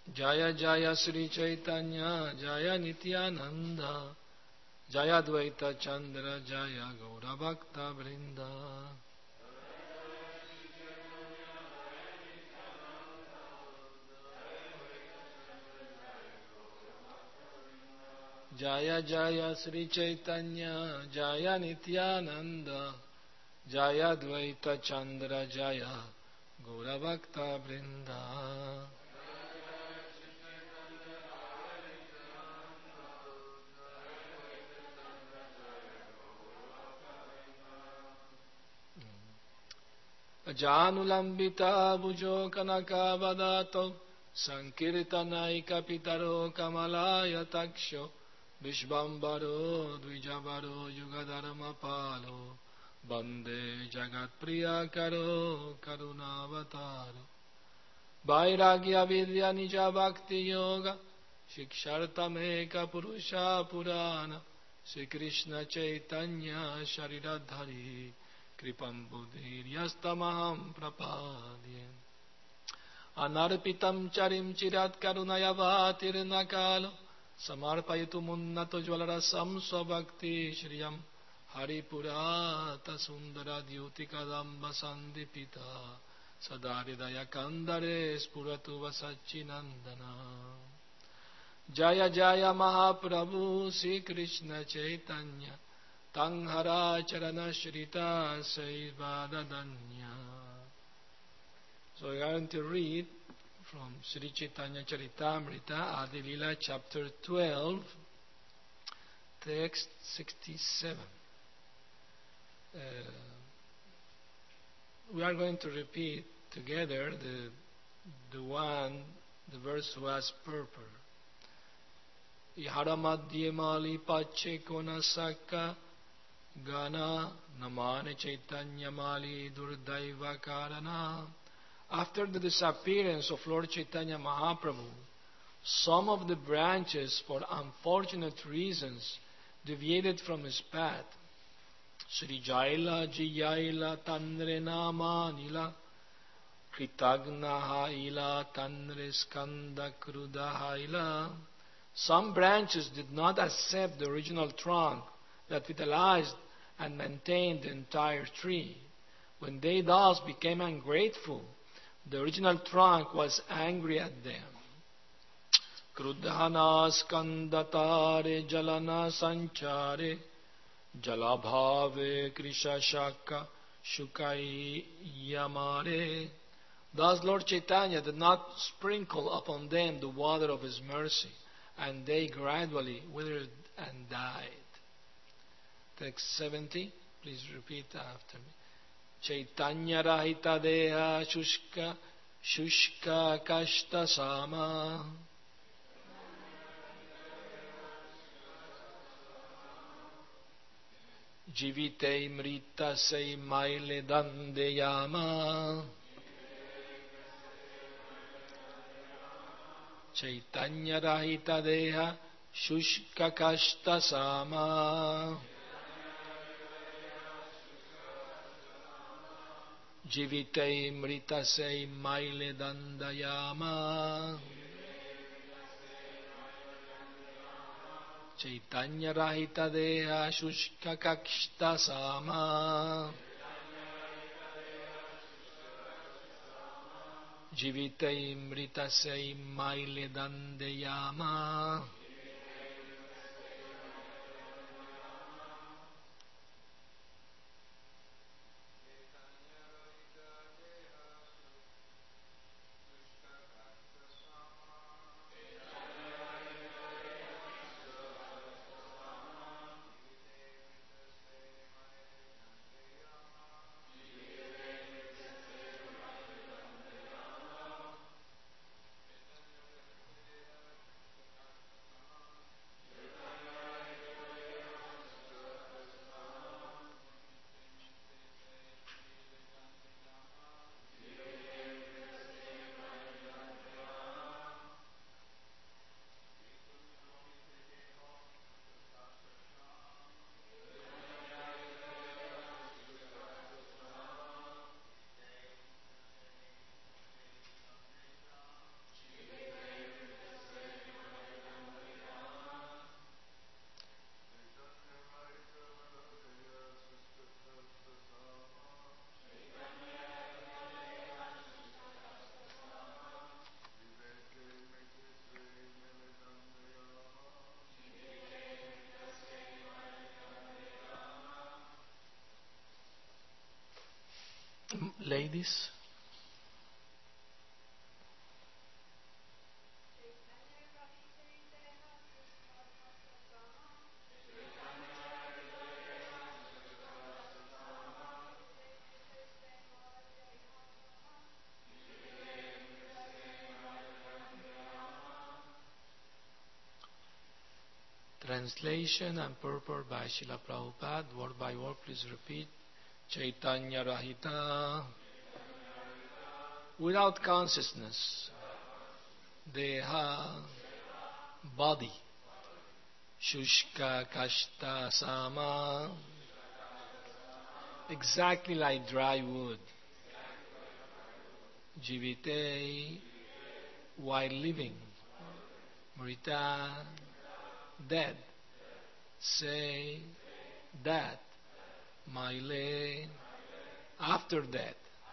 Jaya Jaya Sri Chaitanya Jaya Nityananda Jaya Dvaita Chandra Jaya Gaura Bhakta Vrinda. Jaya Jaya Sri Chaitanya Jaya Nityananda Jaya Dvaita Chandra Jaya Gaura Bhakta Vrinda. Janulambita Bujo Kanaka Vadato Sankirtanaika Pitaro Kamalaya Taksho Vishvambaro Dvijavaro Yugadharma Palo Bande Jagat Priya Karo Karunavataro Vairagya Vidya Nija Bhakti Yoga Shikshartameka Purusha Purana Sri Krishna Chaitanya Shariradhari Kripam Buddhiryastamaham Prapadye Anarpitam Charim Chirat Karunaya Vatirnakalo Samarpayitu Munnato Jvalarasam Swabhakti Shriyam Haripurata Sundara Dyutikadamba Sandipita Sadaridaya Kandare Spuratu Vasachinandana Jaya Jaya Mahaprabhu Sri Krishna Chaitanya Tanghara Charana Shrita Saivadadanya. So we are going to read from Sri Chaitanya Charitamrita, Adi Lila, chapter 12, text 67. We are going to repeat together the verse who has purport. Iharamadhye mali pache kona sakka Gana Namane Chaitanya Mali Durdaiva Karana. After the disappearance of Lord Chaitanya Mahaprabhu, some of the branches, for unfortunate reasons, deviated from his path. Sri Jaila Jiyaila Tanre Nama Nila Kritagna Haila Tanre Skanda Kruda Haila. Some branches did not accept the original trunk that vitalized and maintained the entire tree. When they thus became ungrateful, the original trunk was angry at them. Krudhana skandatare jalana sanchare jalabhave krisha shaka shukai yamare. Thus Lord Chaitanya did not sprinkle upon them the water of his mercy, and they gradually withered and died. Text 70, please repeat after me. Chaitanya rahita deha shushka kashta sama jivite mrita se maile dandeyama. Chaitanya rahita deha shushka kashta sama Jivite mrita se maile dandayama. Chaitanya rahita deha shushka kakshta sama Jivite mrita se maile dandayama. Ladies? Translation and purport by Srila Prabhupada, word by word, please repeat. Chaitanya Rahita, without consciousness, Deha, body, Shushka Kashta Sama, exactly like dry wood, Jivite, while living, Mrita, dead, say that, Maile, after death,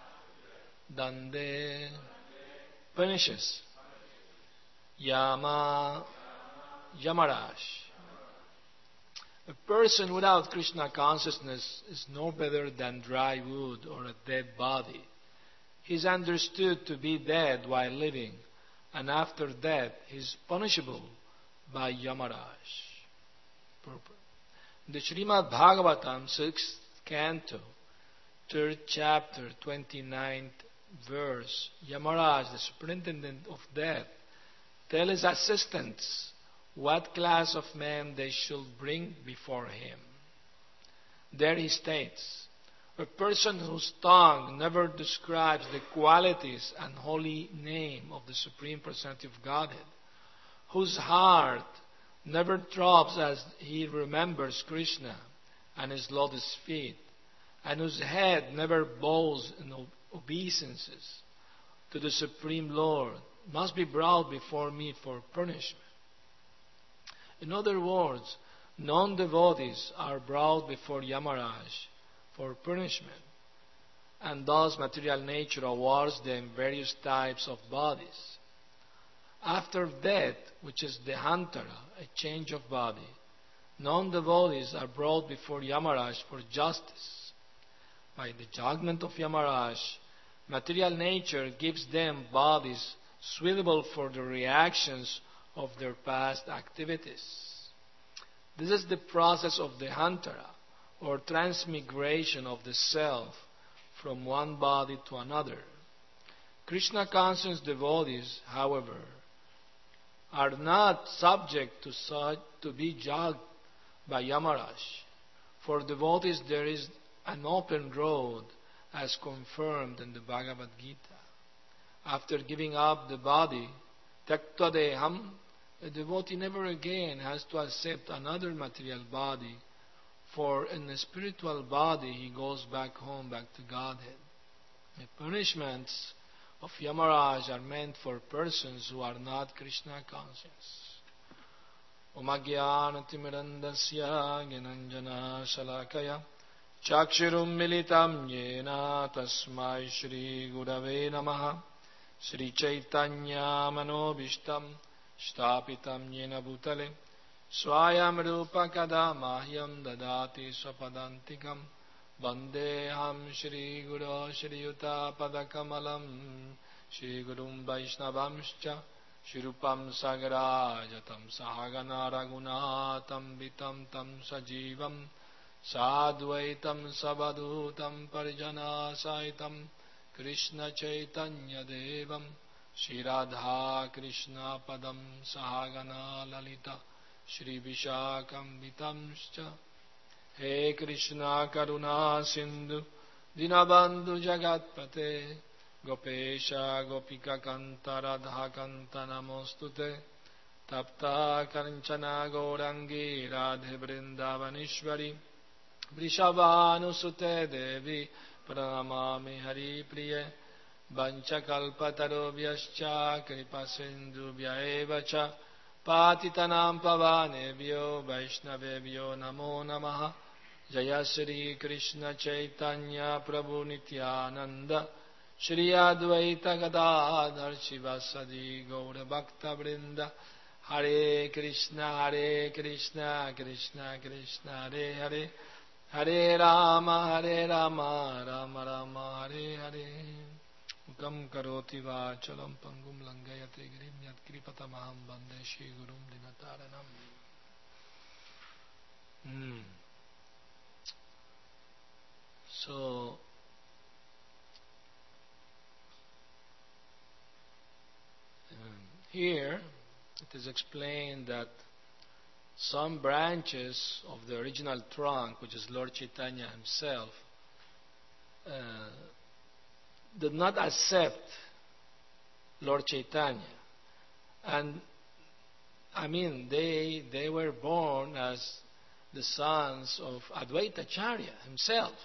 Dande, punishes, Yama, Yamaraj. A person without Krishna consciousness is no better than dry wood or a dead body. He is understood to be dead while living, and after death he is punishable by Yamaraj. The Srimad Bhagavatam, 6th canto, 3rd chapter, 29th verse, Yamaraj, the superintendent of death, tells his assistants what class of men they should bring before him. There he states, a person whose tongue never describes the qualities and holy name of the Supreme Personality of Godhead, whose heart never throbs as he remembers Krishna and his lotus feet, and whose head never bows in obeisances to the Supreme Lord, must be brought before me for punishment. In other words, non-devotees are brought before Yamaraj for punishment, and thus material nature awards them various types of bodies. After death, which is the hantara, a change of body, non-devotees are brought before Yamaraj for justice. By the judgment of Yamaraj, material nature gives them bodies suitable for the reactions of their past activities. This is the process of the hantara, or transmigration of the self from one body to another. Krishna conscious devotees, however, are not subject to be judged by Yamaraj. For devotees there is an open road as confirmed in the Bhagavad Gita. After giving up the body, Tyakta Deham, a devotee never again has to accept another material body, for in the spiritual body he goes back home, back to Godhead. The punishments of Yamaraj are meant for persons who are not Krishna conscious. Om Ajnanatirmirandasya Gyananjana Shalakaya Chakshirum Militam Yena Tasmai Shri Gurave Namaha Shri Chaitanya Manobishtam Shtapitam Yena Bhutale Swayam Rupa Kada Mahyam Dadati Swapadantikam Vandeham Shri Guru Shri Yuta Padakamalam Shri Gurum Vaishnavamscha Shri Rupam Sagarajatam Sahagana Ragunatam Vitam Tam Sajivam Sadvaitam Savadhutam Parijana Saitam Krishna Chaitanya Devam Shri Radha Krishna Padam Sahagana Lalita Shri Vishakam Vitamscha. He Krishna Karuna Sindhu Dinabandhu Jagatpate Gopesha Gopika Kanta Radha Kanta Namostute Tapta Karanchana Gaurangi Radhe Vrindavanishwari Vrishabhanusute Devi Pranamami Hari Priye Vanchakalpatarobhyascha Kripasindhubhya evacha Patitanam Pavanebhyo Vaishnavebhyo Namo Namaha Jaya Shri Krishna Chaitanya Prabhu Nityananda Shri Advaita Gadadhar Shivasadi Gaura Bhakta Vrinda Hare Krishna Krishna Krishna Hare Hare Hare Rama, Rama Rama, Hare Hare. Mukam karoti vachalam pangum langayate girim yat kripatamaham bande Shri Gurum Dinataranam. So, here it is explained that some branches of the original trunk, which is Lord Chaitanya himself, did not accept Lord Chaitanya. And I mean, they were born as the sons of Advaita Acharya himself.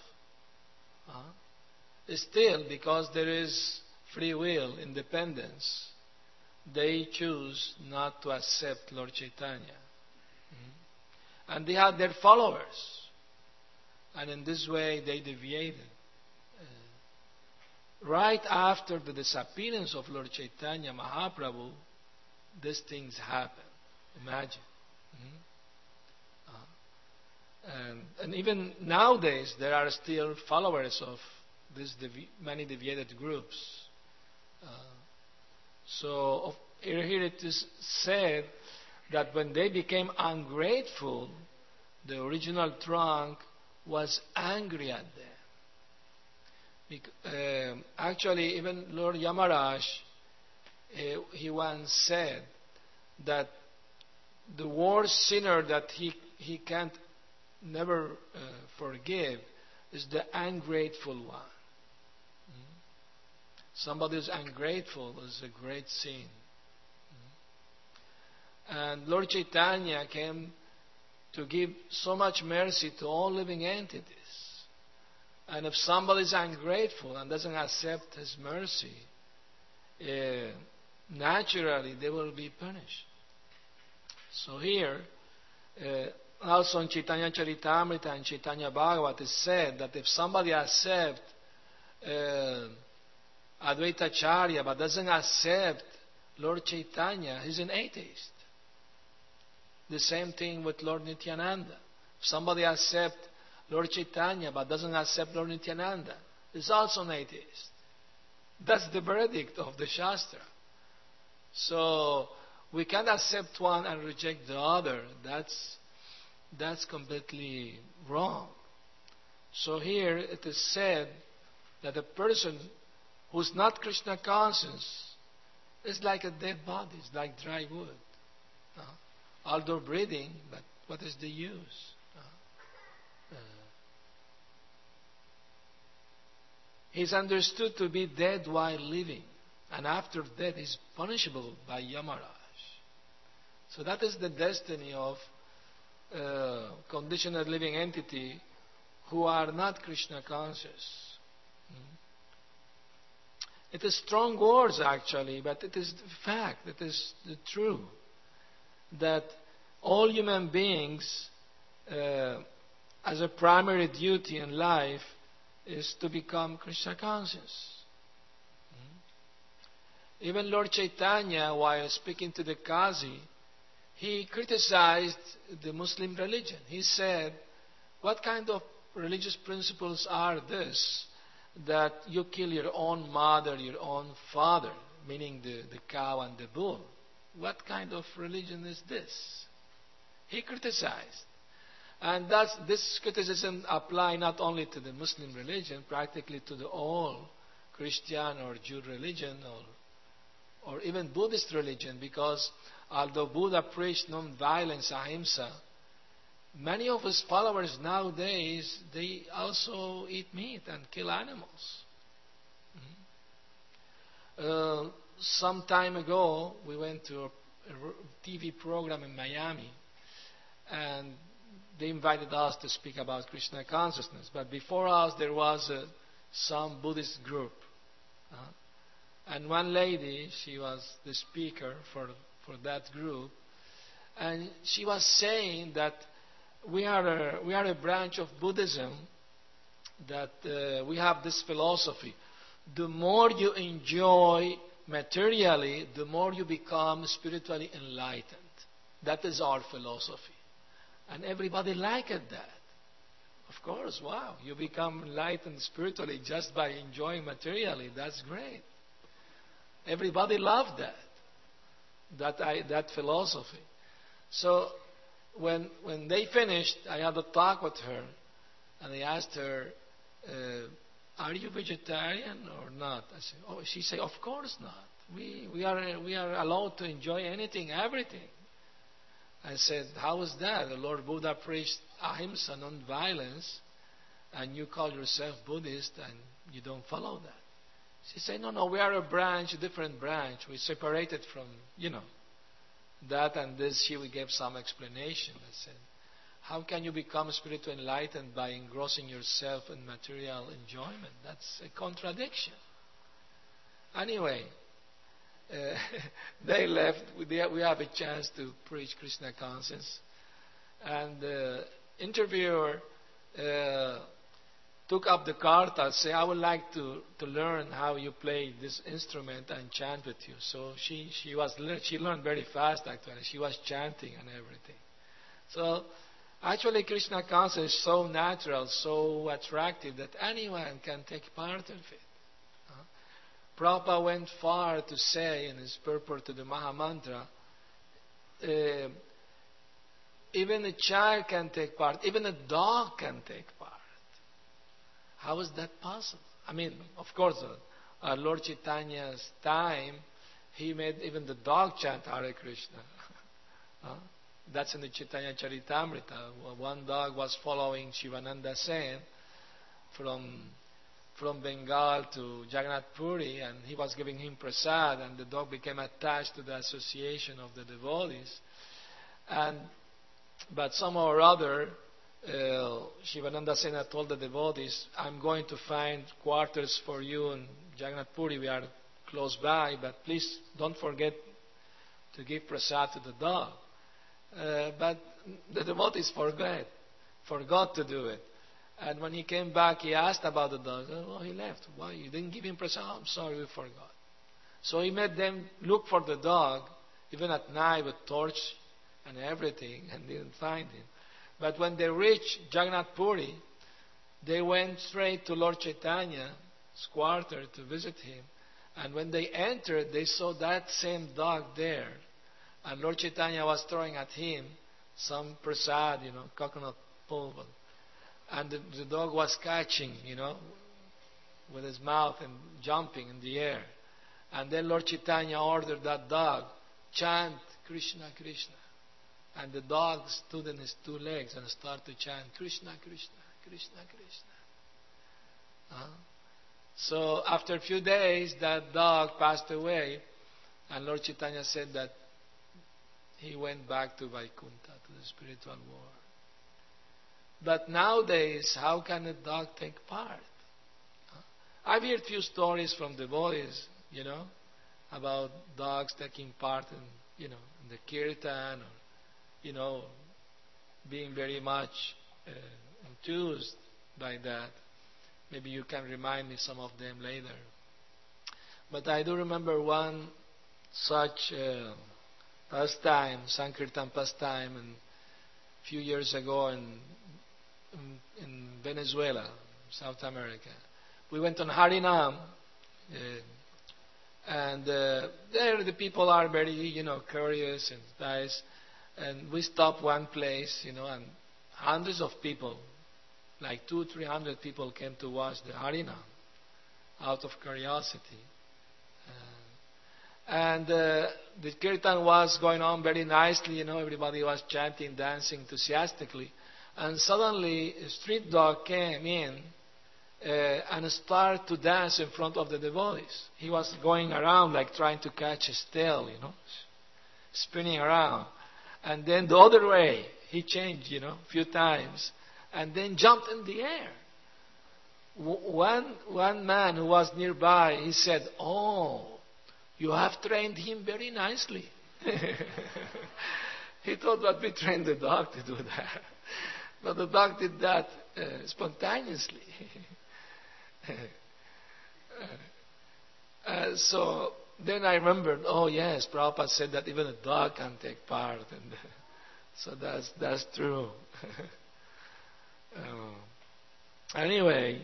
Still, because there is free will, independence, they choose not to accept Lord Chaitanya. And they had their followers. And in this way, they deviated. Right after the disappearance of Lord Chaitanya Mahaprabhu, these things happened. Imagine. And even nowadays, there are still followers of these many deviated groups. So here it is said that when they became ungrateful, the original trunk was angry at them. Actually, even Lord Yamaraj, he once said that the worst sinner that he can't never forgive is the ungrateful one. Somebody who's ungrateful is a great sin. And Lord Chaitanya came to give so much mercy to all living entities. And if somebody is ungrateful and doesn't accept his mercy, naturally they will be punished. So here, also in Chaitanya Charitamrita and Chaitanya Bhagavat, is said that if somebody accepts Advaita Acharya but doesn't accept Lord Chaitanya, he's an atheist. The same thing with Lord Nityananda. If somebody accepts Lord Chaitanya but doesn't accept Lord Nityananda, is also an atheist. That's the verdict of the Shastra. So we can't accept one and reject the other. That's completely wrong. So here it is said that a person who's not Krishna conscious is like a dead body, it's like dry wood. Although breathing, but what is the use? He's understood to be dead while living, and after death is punishable by Yamaraj. So that is the destiny of conditioned living entity who are not Krishna conscious. It is strong words actually, but it is the fact, it is the truth that all human beings, as a primary duty in life, is to become Krishna conscious. Even Lord Chaitanya, while speaking to the Qazi, he criticized the Muslim religion. He said, what kind of religious principles are this that you kill your own mother, your own father, meaning the cow and the bull? What kind of religion is this? He criticized. And this criticism applies not only to the Muslim religion, practically to the all Christian or Jew religion or even Buddhist religion, because although Buddha preached non-violence, ahimsa, many of his followers nowadays, they also eat meat and kill animals. Some time ago, we went to a TV program in Miami, and they invited us to speak about Krishna consciousness. But before us, there was some Buddhist group. And one lady, she was the speaker for that group, and she was saying that we are a branch of Buddhism, that we have this philosophy. The more you enjoy materially, the more you become spiritually enlightened. That is our philosophy. And everybody liked that. Of course, wow. You become enlightened spiritually just by enjoying materially. That's great. Everybody loved that philosophy. So when they finished, I had a talk with her, and I asked her, "Are you vegetarian or not?" I said, "Oh." She said, "Of course not. We are allowed to enjoy anything, everything." I said, "How is that? The Lord Buddha preached ahimsa, non-violence, and you call yourself Buddhist and you don't follow that." She said, "No, we are a different branch. We separated from, that and this." She gave some explanation. I said, "How can you become spiritually enlightened by engrossing yourself in material enjoyment? That's a contradiction." Anyway, they left. We have a chance to preach Krishna consciousness. And the interviewer took up the kartal, say, "I would like to learn how you play this instrument and chant with you." So she learned very fast, actually. She was chanting and everything. So actually Krishna consciousness is so natural, so attractive that anyone can take part of it. Prabhupada went far to say in his purport to the Mahamantra, even a child can take part, even a dog can take part. How is that possible? I mean, of course, our Lord Chaitanya's time, he made even the dog chant Hare Krishna. That's in the Chaitanya Charitamrita. One dog was following Shivananda Sen from Bengal to Jagannath Puri, and he was giving him prasad, and the dog became attached to the association of the devotees. But somehow or other, Shivananda Sena told the devotees, "I'm going to find quarters for you in Jagannath Puri. We are close by, but please don't forget to give prasad to the dog." But the devotees forgot to do it. And when he came back, he asked about the dog. "Oh, he left. Why? You didn't give him prasad?" "Oh, I'm sorry, we forgot." So he made them look for the dog, even at night with torch and everything, and didn't find him. But when they reached Jagannath Puri, they went straight to Lord Chaitanya's quarter to visit him. And when they entered, they saw that same dog there. And Lord Chaitanya was throwing at him some prasad, coconut pulver. And the dog was catching, with his mouth and jumping in the air. And then Lord Chaitanya ordered that dog, "Chant Krishna, Krishna." And the dog stood on his two legs and started to chant Krishna, Krishna, Krishna, Krishna. So after a few days, that dog passed away, and Lord Chaitanya said that he went back to Vaikuntha, to the spiritual world. But nowadays, how can a dog take part? I've heard few stories from devotees, about dogs taking part in the kirtan, or, being very much enthused by that. Maybe you can remind me some of them later. But I do remember one such pastime, Sankirtan pastime, a few years ago in Venezuela, South America. We went on Harinam, and there the people are very, curious and nice. And we stopped one place, and hundreds of people, like 200-300 people, came to watch the Harinam out of curiosity. And the kirtan was going on very nicely, everybody was chanting, dancing enthusiastically. And suddenly a street dog came in and started to dance in front of the devotees. He was going around like trying to catch a tail, spinning around. And then the other way, he changed, a few times, and then jumped in the air. One man who was nearby, he said, "Oh, you have trained him very nicely." He thought that we trained the dog to do that. But the dog did that spontaneously. So then I remembered, oh yes, Prabhupada said that even a dog can take part. And so that's true. Anyway,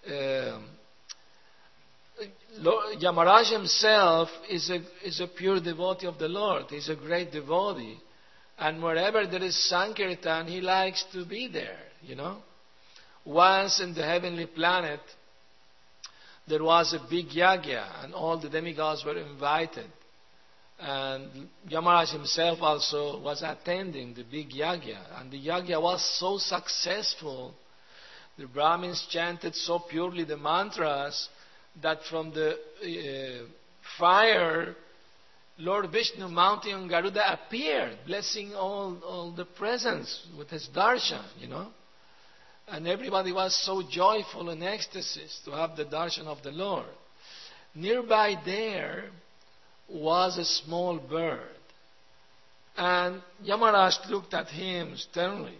Yamaraj himself is a pure devotee of the Lord. He's a great devotee. And wherever there is Sankirtan, he likes to be there, Once in the heavenly planet, there was a big yagya, and all the demigods were invited. And Yamaraj himself also was attending the big yagya. And the yagya was so successful, the Brahmins chanted so purely the mantras, that from the fire, Lord Vishnu mounting on Garuda appeared, blessing all the presents with his darshan, And everybody was so joyful in ecstasy to have the darshan of the Lord. Nearby there was a small bird. And Yamaraj looked at him sternly,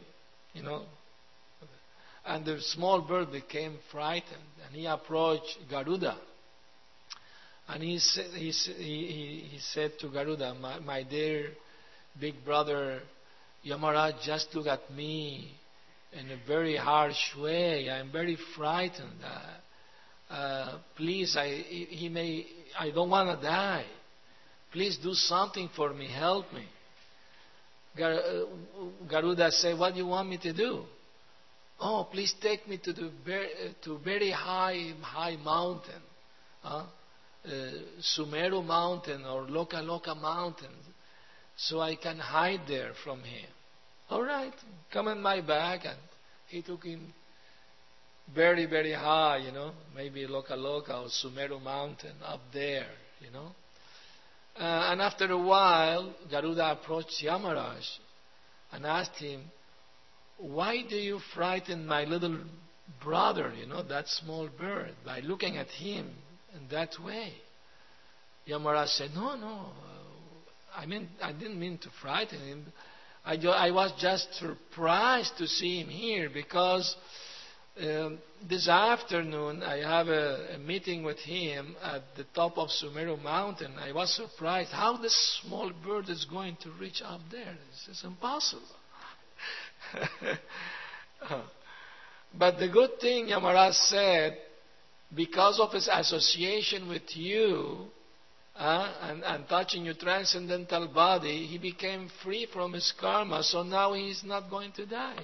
And the small bird became frightened. And he approached Garuda. And he said to Garuda, my dear big brother, Yamaraj just looked at me in a very harsh way. I'm very frightened. Please, I don't want to die. Please do something for me. Help me. Garuda said, what do you want me to do? Oh, please take me to very high mountain. Sumeru mountain or Loka mountain. So I can hide there from him. All right, come on my back. And he took him very, very high, maybe Loka or Sumeru mountain up there, And after a while, Garuda approached Yamaraj and asked him, why do you frighten my little brother, that small bird, by looking at him in that way? Yamaraj said, no, I didn't mean to frighten him. I was just surprised to see him here because this afternoon I have a meeting with him at the top of Sumeru mountain. I was surprised how this small bird is going to reach up there. This is impossible. But the good thing, Yamaraj said, because of his association with you and touching your transcendental body, he became free from his karma, so now he is not going to die.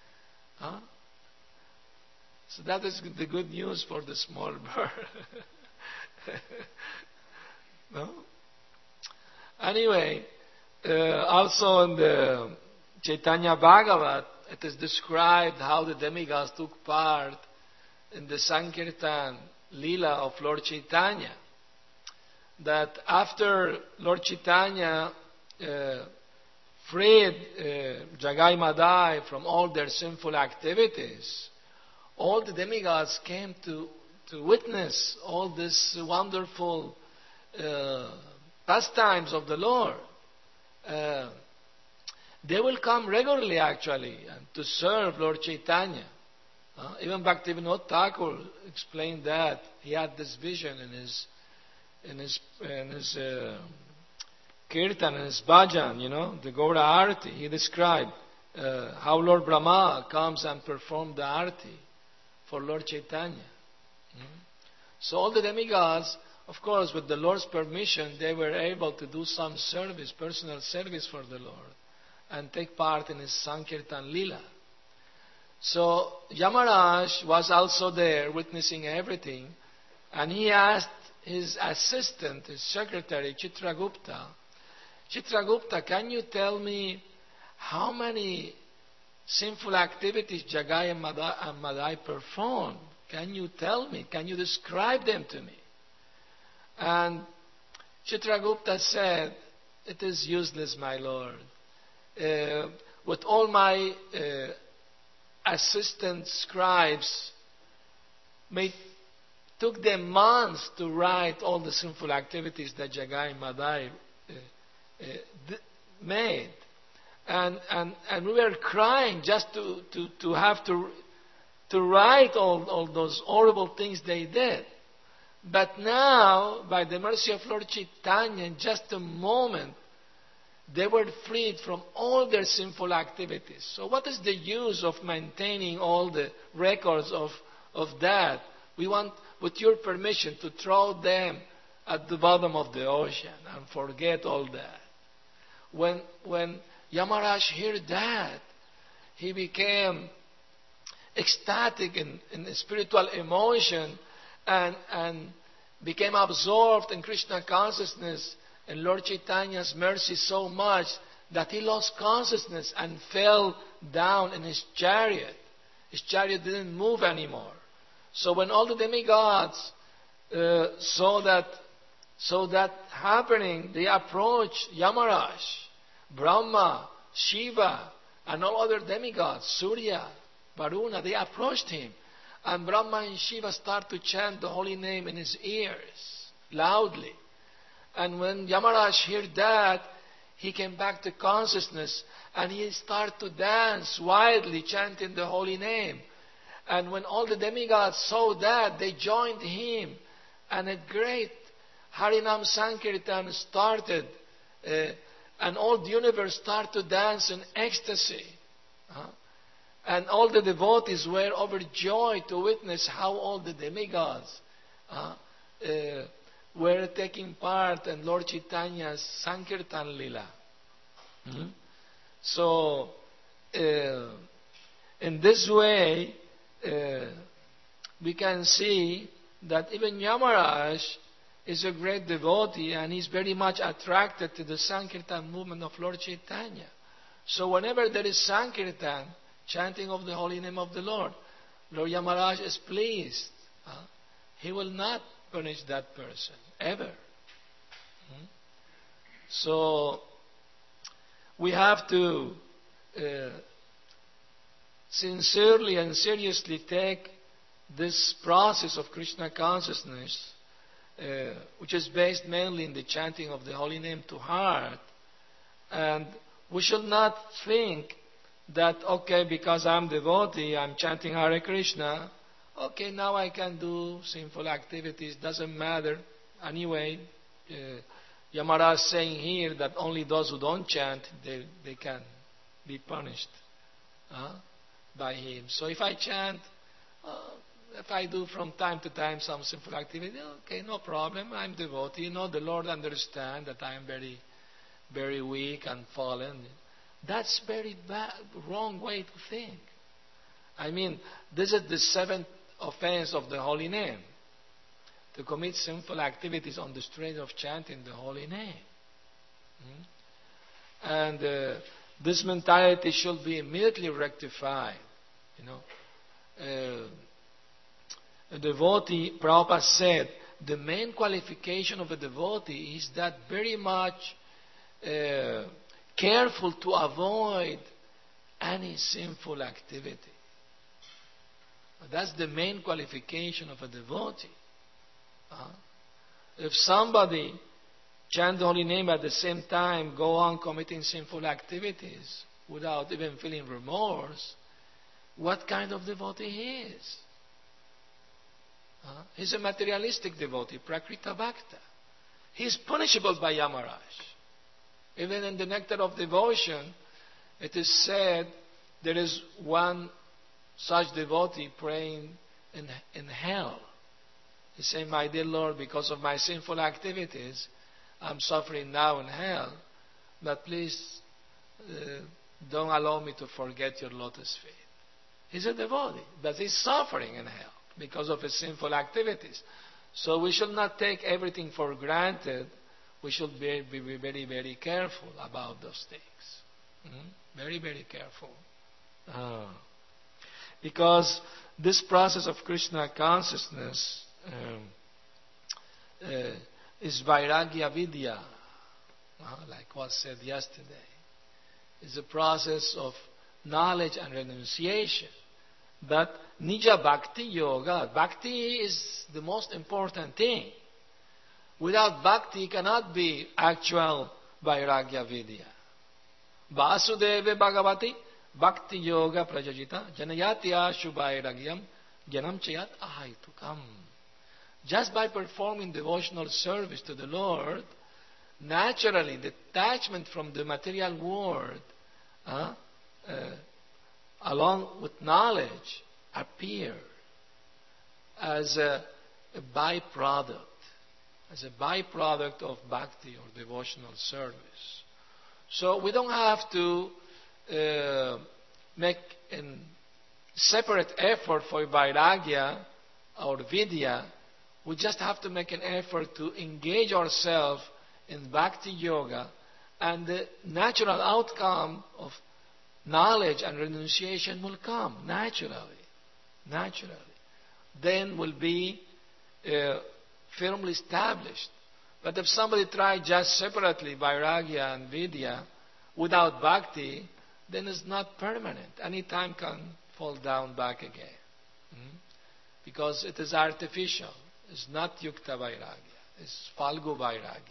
So that is the good news for the small bird. No? Anyway, also in the Chaitanya Bhagavat, it is described how the demigods took part in the Sankirtan Leela of Lord Chaitanya. That after Lord Chaitanya freed Jagai Madai from all their sinful activities, all the demigods came to witness all these wonderful pastimes of the Lord. They will come regularly, actually, to serve Lord Chaitanya. Even Bhaktivinoda Thakur explained that. He had this vision in his kirtan, in his bhajan, the Gaura Arati. He described how Lord Brahma comes and performs the Arati for Lord Chaitanya. So all the demigods, of course, with the Lord's permission, they were able to do some service, personal service for the Lord, and take part in his Sankirtan Leela. So Yamaraj was also there witnessing everything, and he asked his assistant, his secretary, Chitragupta, can you tell me how many sinful activities Jagai and Madai performed? Can you tell me? Can you describe them to me? And Chitragupta said, it is useless, my lord. With all my assistant scribes, took them months to write all the sinful activities that Jagai and Madai made. And we were crying just to have to write all those horrible things they did. But now, by the mercy of Lord Chaitanya, in just a moment, they were freed from all their sinful activities. So what is the use of maintaining all the records of that? We want, with your permission, to throw them at the bottom of the ocean and forget all that. When Yamaraj heard that, he became ecstatic in spiritual emotion and became absorbed in Krishna consciousness and Lord Chaitanya's mercy so much that he lost consciousness and fell down in his chariot. His chariot didn't move anymore. So when all the demigods saw that happening, they approached Yamaraj, Brahma, Shiva, and all other demigods, Surya, Varuna. They approached him. And Brahma and Shiva start to chant the holy name in his ears, loudly. And when Yamaraj heard that, he came back to consciousness and he started to dance wildly, chanting the holy name. And when all the demigods saw that, they joined him. And a great Harinam Sankirtan started. And all the universe started to dance in ecstasy. And all the devotees were overjoyed to witness how all the demigods were taking part in Lord Chaitanya's Sankirtan Lila. So, in this way, we can see that even Yamaraj is a great devotee and he's very much attracted to the Sankirtan movement of Lord Chaitanya. So whenever there is Sankirtan, chanting of the holy name of the Lord Yamaraj is pleased. He will not punish that person, ever. So, we have to sincerely and seriously take this process of Krishna consciousness, which is based mainly in the chanting of the holy name, to heart. And we should not think that, okay, because I'm devotee, I'm chanting Hare Krishna, okay, now I can do sinful activities, doesn't matter. Anyway, Yamaraj is saying here that only those who don't chant, they can be punished by him. So if I chant, if I do from time to time some sinful activity, okay, no problem, I'm devotee. The Lord understands that I am very, very weak and fallen. That's very bad, wrong way to think. I mean, this is the seventh offense of the holy name, to commit sinful activities on the strength of chanting the holy name. And this mentality should be immediately rectified. A devotee, Prabhupada said, the main qualification of a devotee is that very much careful to avoid any sinful activity. That's the main qualification of a devotee. If somebody chant the holy name at the same time, go on committing sinful activities without even feeling remorse, what kind of devotee he is? He's a materialistic devotee, Prakrita Bhakta. He's punishable by Yamaraj. Even in the Nectar of Devotion, it is said there is one such devotee praying in hell. He's saying, my dear Lord, because of my sinful activities, I'm suffering now in hell, but please don't allow me to forget your lotus feet. He's a devotee, but he's suffering in hell because of his sinful activities. So we should not take everything for granted. We should be very, very careful about those things. Very, very careful. Because this process of Krishna consciousness is Vairagya Vidya, like was said yesterday. It's a process of knowledge and renunciation. But Nija Bhakti Yoga, Bhakti is the most important thing. Without Bhakti cannot be actual Vairagya Vidya. Vasudeva Bhagavati Bhakti Yoga Prajajita Janayati Ashu Vairagyam Janam Chayat Ahaitukam. Just by performing devotional service to the Lord, naturally, the detachment from the material world, along with knowledge, appear as a byproduct, of bhakti or devotional service. So we don't have to make a separate effort for vairagya or vidya. We just have to make an effort to engage ourselves in bhakti yoga, and the natural outcome of knowledge and renunciation will come naturally. Then will be firmly established. But if somebody tries just separately vairagya and vidya without bhakti, then it's not permanent. Any time can fall down back again. Because it is artificial. It's not yukta vairagya. It's falgu vairagya.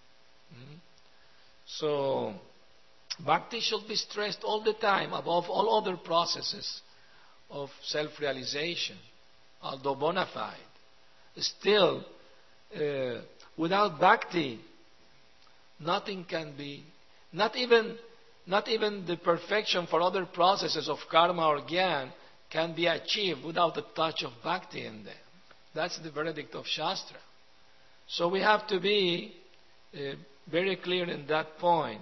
So, bhakti should be stressed all the time above all other processes of self-realization, although bona fide. Still, without bhakti, nothing can be, not even the perfection for other processes of karma or jnana can be achieved without the touch of bhakti in them. That's the verdict of Shastra. So we have to be very clear in that point.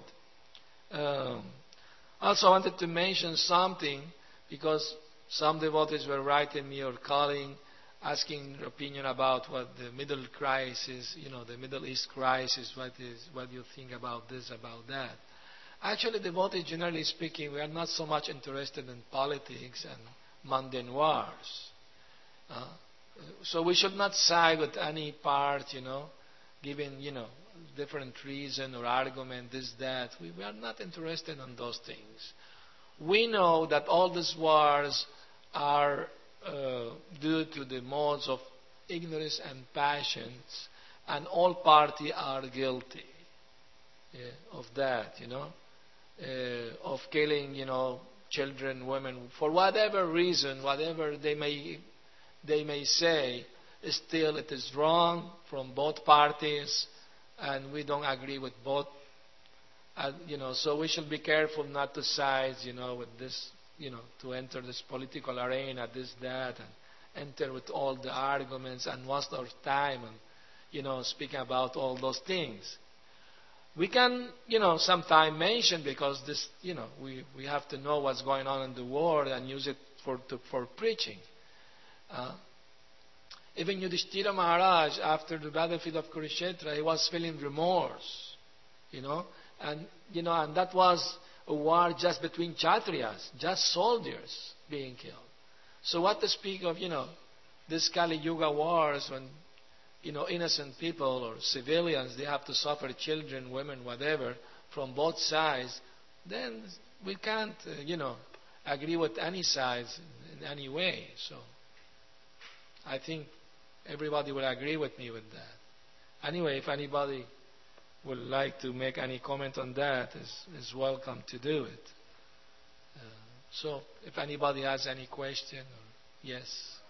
Also, I wanted to mention something because some devotees were writing me or calling, asking their opinion about what the Middle crisis, the Middle East crisis, what do you think about this, about that. Actually, devotees, generally speaking, we are not so much interested in politics and mundane wars. So we should not side with any part, giving, different reason or argument, this, that. We are not interested in those things. We know that all these wars are due to the modes of ignorance and passions, and all parties are guilty of that, of killing, children, women, for whatever reason, whatever they may say, still it is wrong from both parties, and we don't agree with both. So we should be careful not to side, with this, to enter this political arena, this, that, and enter with all the arguments and waste our time and, speaking about all those things. We can, sometime mention, because this, we have to know what's going on in the world and use it for preaching. Even Yudhishthira Maharaj, after the battlefield of Kurukshetra, he was feeling remorse, and that was a war just between Kshatriyas, just soldiers being killed. So what to speak of, this Kali Yuga wars when, innocent people or civilians, they have to suffer, children, women, whatever, from both sides, then we can't, agree with any sides in any way. So I think everybody will agree with me with that. Anyway, if anybody would like to make any comment on that, is welcome to do it. So if anybody has any question, yes.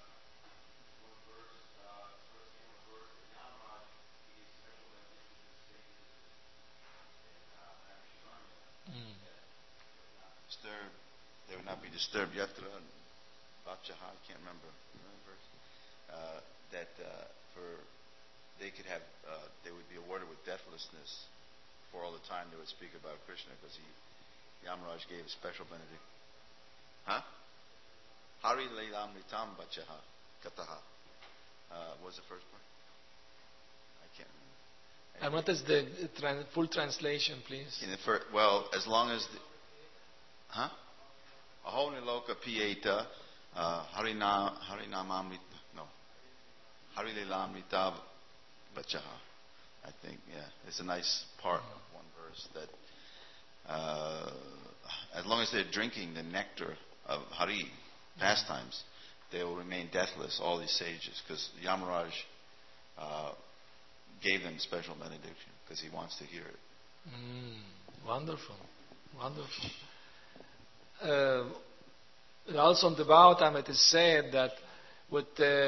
They would not be disturbed. Yatra Bhakshaha, I can't remember the verse. That they would be awarded with deathlessness for all the time they would speak about Krishna, because Yamaraj gave a special benediction. Hari Leilamritam Bhakshaha Kataha. What was the first part? I can't remember. And what is the full translation, please? As long as Aho Niloka Pieta Harinamamrita, no, Harilamrita Bhakshaha. I think, it's a nice part of one verse that as long as they're drinking the nectar of Hari pastimes, they will remain deathless, all these sages, because Yamaraj gave them special benediction because he wants to hear it. Wonderful. Also in the Bhagavatam it is said that with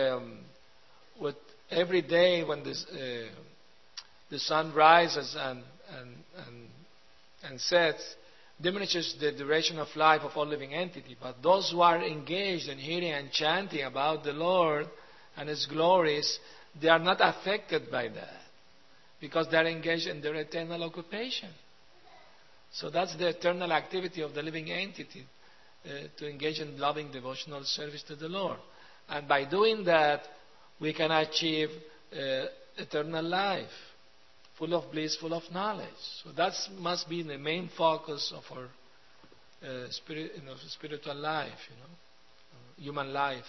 every day when the sun rises and and, and, and sets diminishes the duration of life of all living entity. But those who are engaged in hearing and chanting about the Lord and His glories, they are not affected by that because they are engaged in their eternal occupation. So that's the eternal activity of the living entity, to engage in loving devotional service to the Lord. And by doing that, we can achieve eternal life, full of bliss, full of knowledge. So that must be the main focus of our spiritual life, human life.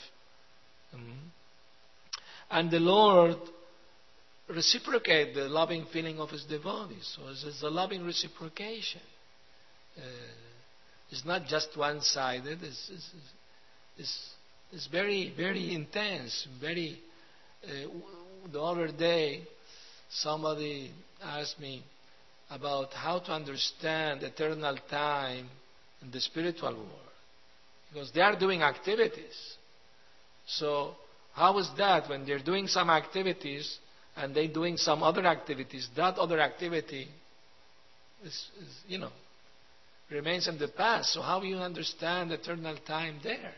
And the Lord reciprocates the loving feeling of His devotees. So it's a loving reciprocation. It's not just one-sided. It's very, very intense. Very. The other day, somebody asked me about how to understand eternal time in the spiritual world, because they are doing activities. So how is that when they're doing some activities and they're doing some other activities? That other activity is remains in the past. So how do you understand eternal time there?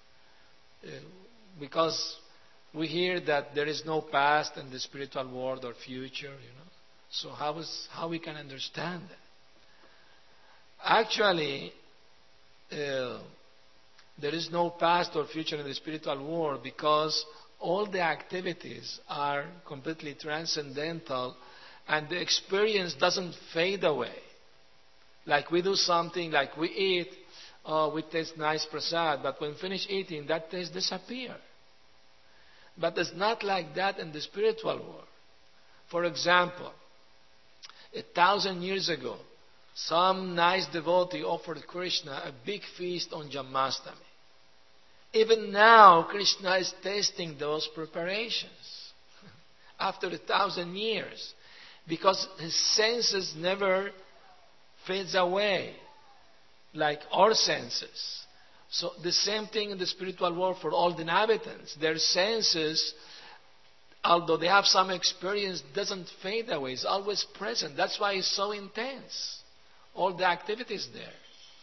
Because we hear that there is no past in the spiritual world or future. So how we can understand that? Actually, there is no past or future in the spiritual world because all the activities are completely transcendental, and the experience doesn't fade away. Like we do something, like we eat, we taste nice prasad, but when we finish eating, that taste disappears. But it's not like that in the spiritual world. For example, 1,000 years ago, some nice devotee offered Krishna a big feast on Janmashtami. Even now, Krishna is tasting those preparations after 1,000 years, because his senses never fades away like our senses. So the same thing in the spiritual world for all the inhabitants. Their senses, although they have some experience, doesn't fade away. It's always present. That's why it's so intense. All the activities there.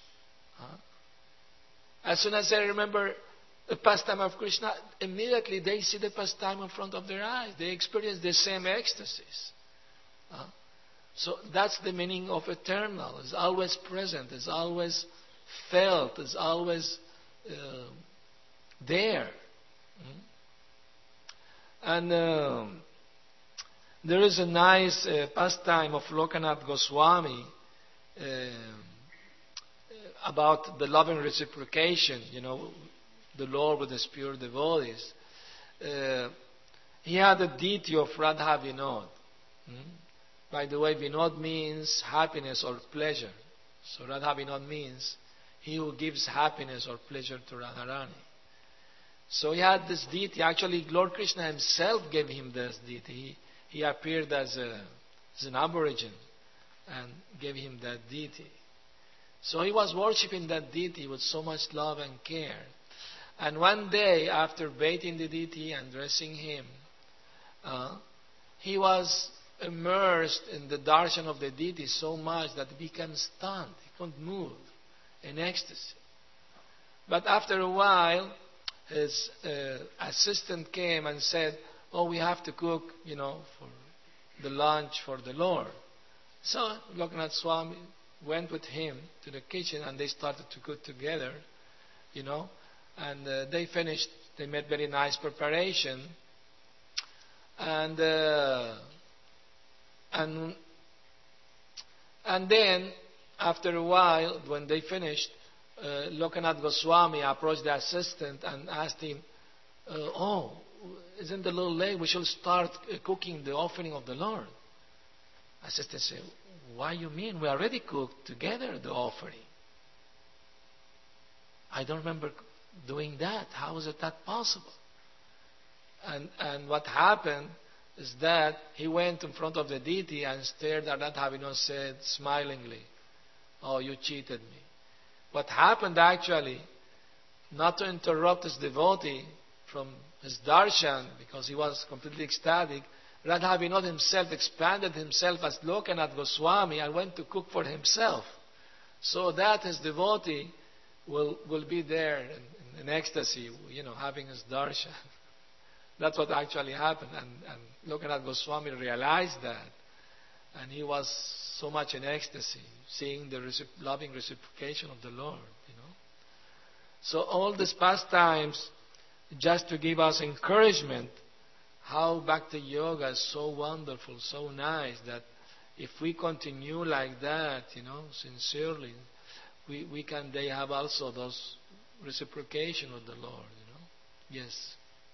As soon as they remember the pastime of Krishna, immediately they see the pastime in front of their eyes. They experience the same ecstasies. So that's the meaning of eternal. It's always present. It's always felt. It's always there. And there is a nice pastime of Lokanath Goswami about the loving reciprocation, the Lord with His pure devotees. He had a deity of Radha Vinod. By the way, Vinod means happiness or pleasure. So Radha Vinod means he who gives happiness or pleasure to Radharani. So he had this deity. Actually, Lord Krishna Himself gave him this deity. He appeared as an aborigine and gave him that deity. So he was worshipping that deity with so much love and care. And one day, after bathing the deity and dressing him, he was immersed in the darshan of the deity so much that he became stunned. He couldn't move in ecstasy. But after a while, his assistant came and said, "Oh, we have to cook, for the lunch for the Lord." So Lokanath Swami went with him to the kitchen and they started to cook together, and they finished. They made very nice preparation, and then after a while, when they finished, Lokanath Goswami approached the assistant and asked him, "Oh, isn't it a little late? We should start cooking the offering of the Lord." Assistant said, "Why you mean? We already cooked together the offering." "I don't remember doing that. How is it that possible?" And what happened is that he went in front of the deity and stared at Radha Vinod, said smilingly, "Oh, you cheated me." What happened actually, not to interrupt his devotee from his darshan, because he was completely ecstatic, Radha Vinod himself expanded himself as Lokanath Goswami and went to cook for himself. So that his devotee will be there in ecstasy, having his darshan. That's what actually happened. And Lokanath Goswami realized that. And he was so much in ecstasy, seeing the loving reciprocation of the Lord. So all these pastimes, just to give us encouragement, how Bhakti Yoga is so wonderful, so nice, that if we continue like that, sincerely, they have also those reciprocation with the Lord, Yes.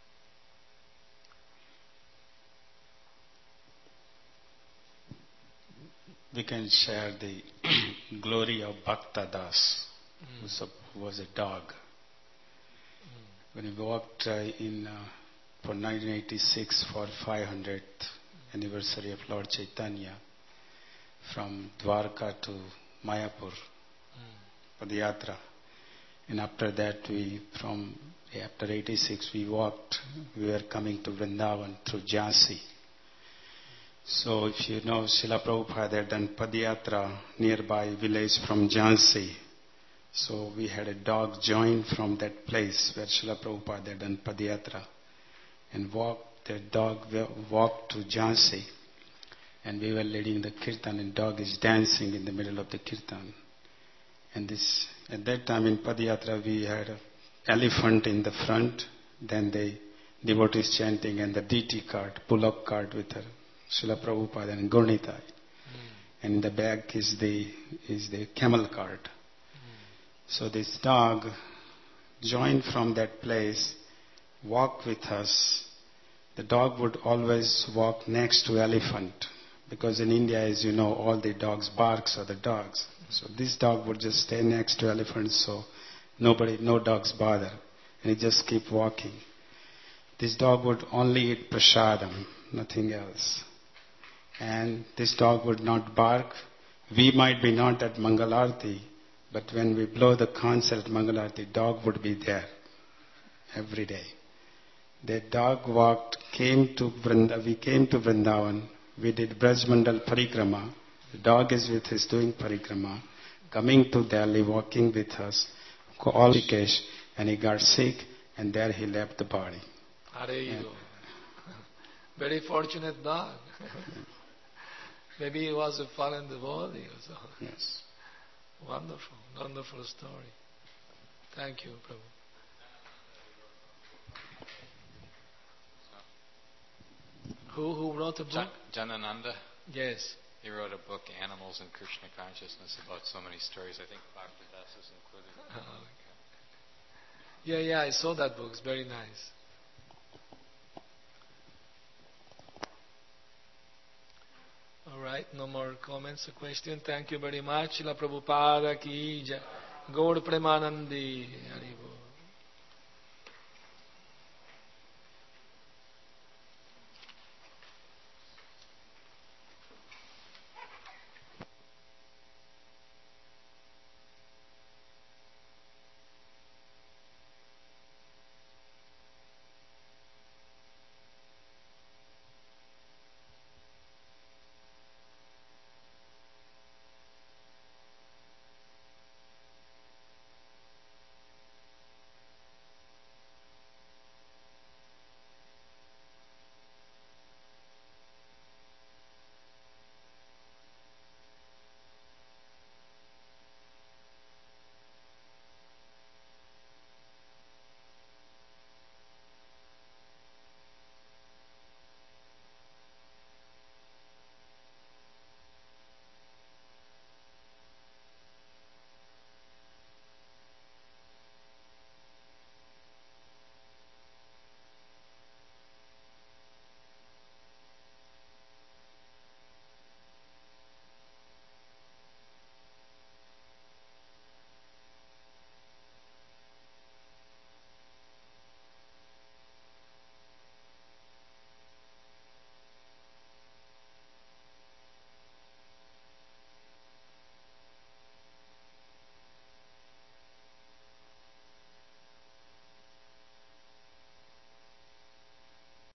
We can share the glory of Bhakta Das, who was a dog. When he walked for 1986 for 500th anniversary of Lord Chaitanya from Dwarka to Mayapur for the yatra, and after that after 86 we were coming to Vrindavan through Jhansi. So if you know, Srila Prabhupada had done Padayatra nearby village from Jhansi. So we had a dog join from that place where Srila Prabhupada had done Padayatra. And the dog walked to Jhansi. And we were leading the kirtan, and dog is dancing in the middle of the kirtan. And at that time in Padayatra we had an elephant in the front, then the devotees chanting, and the DT cart, pull-up cart with her. Srila Prabhupada and Gaurnitai. And in the back is the camel cart. So this dog joined from that place, walked with us. The dog would always walk next to elephant, because in India, as you know, all the dogs barks are the dogs. So this dog would just stay next to elephant, so no dogs bother. And he just keep walking. This dog would only eat prasadam, nothing else. And this dog would not bark. We might be not at Mangalarti, but when we blow the concert at Mangalarti, dog would be there every day. The dog we came to Vrindavan, we did Brajmandal Parikrama. The dog is with us doing Parikrama, coming to Delhi, walking with us, all Rishikesh, and he got sick, and there he left the body. Very fortunate dog. Maybe he was a fallen devotee or so. Yes. Wonderful, wonderful story. Thank you, Prabhu. Who wrote a book? Janananda. Yes. He wrote a book, Animals and Krishna Consciousness, about so many stories. I think Bhakti Das is included. Yeah, I saw that book. It's very nice. All right, no more comments or questions. Thank you very much. Srila Prabhupada ki jai. Gaur Premanandi. Haribo.